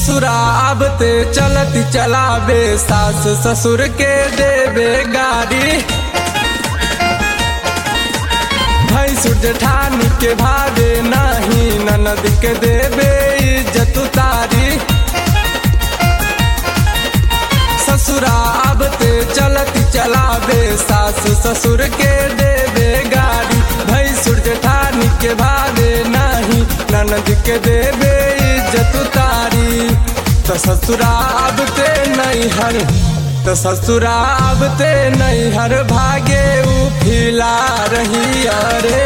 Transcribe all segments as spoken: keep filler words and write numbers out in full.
ससुरा आबते चलती चलावे सास ससुर के देवे गाड़ी। भैंसुर जेठानी के भावे नहीं ननद के देवे इज्जत उतारी। ससुरा आबते चलती चलावे सास ससुर के देवे गाड़ी। भैंसुर जेठानी के भावे नहीं ननद के देवे इज्जत उतारी। तो ससुरा आबते नहीं हर तो ससुरा आबते नहीं हर भागे उफिला रही। अरे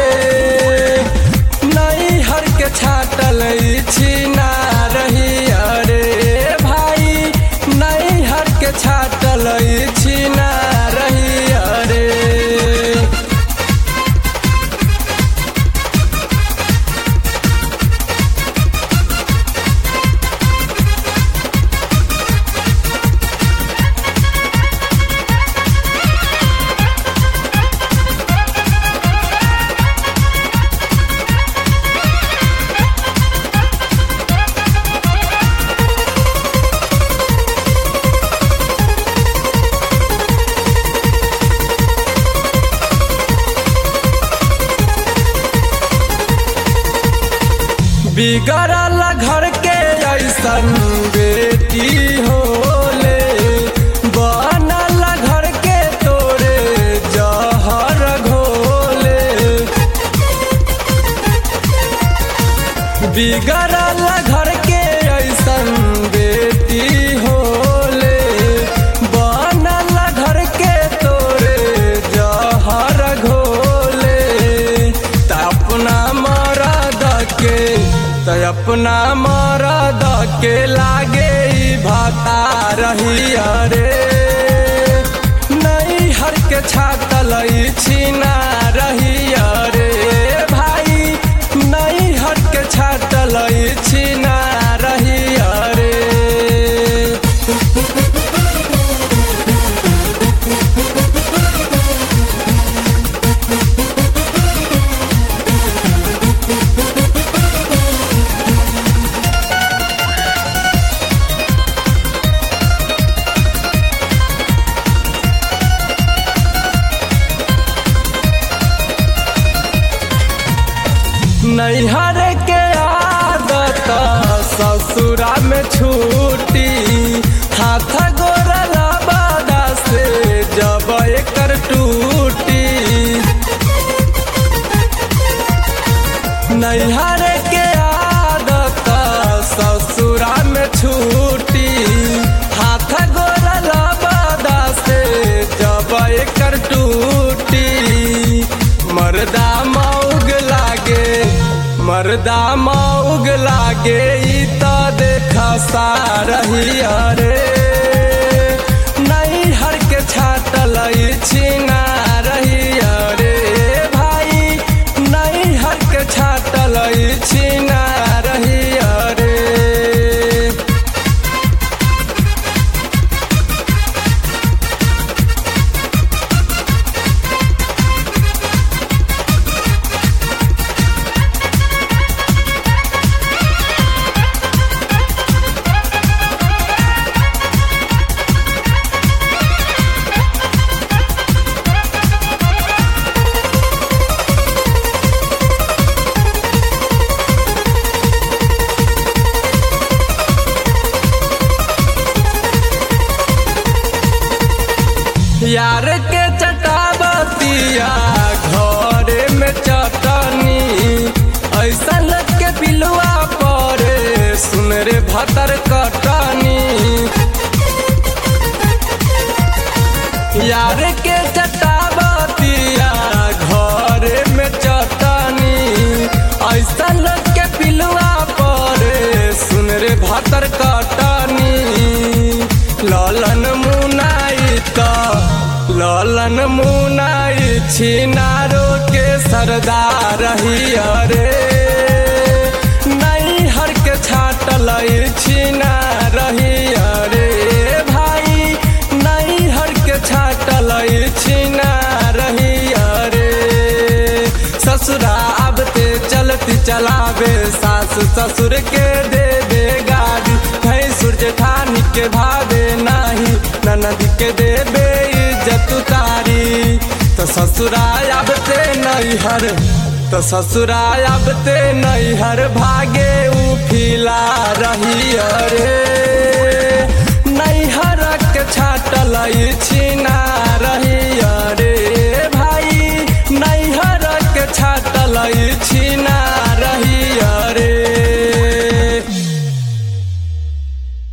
नहीं हर के छाटल छीना रही। अरे भाई नहीं हर के छाटल छीना रही। अरे बिगड़ल घर के ऐसन बेटी होले। बनल घर के तोरे जहर घोले। बिगड़ल घर के ऐसन बेटी होले। बनल घर के तोरे जहर घोले। त अपना मरद के तो अपना मरद के लागे भाता रही। अरे नहीं हर के छाटल छीना रही। अरे भाई नहीं हर के छाटल छीना रही। अरे नैहर के आदत ससुरा में छूटी। हाथ गोरल बादा से जब एकर टूटी। नैहर के आदत ससुरा में छूटी। हाथ गोरल बादा से जब एकर टूटी। मर्दा मौग लागे मर्दा मौग लागे ई तो देखा सा रही। अरे नहीं हर के छाटल छीना रही। अरे भाई नहीं हर के छाटल छीना रही। अरे यार के चटाबतिया घरे में चटनी। ऐसा लग के पिलुआ परे सुन रे भतर कटनी। यार के चटाबतिया घरे में चटनी। ऐसा लग के पिलुआ परे सुन रे भतर कटनी। ललन मुनाई तो ललन मुनाई छिनारो के सरदार रही। अरे नहीं हर के छाटल छीना रही। अरे भाई नहीं हर के छाटल छीना रही। अरे ससुरा आबते चलती चलावे सास ससुर के दे दे गाड़ी। भैंस जेठानी के भावे नाही, ननद के देबे इज्जत उतारी। तो ससुराल अब ते नैहर, तो ससुराल अब ते नैहर भागे उफिला रही अरे। नैहर के छाटल छिना रही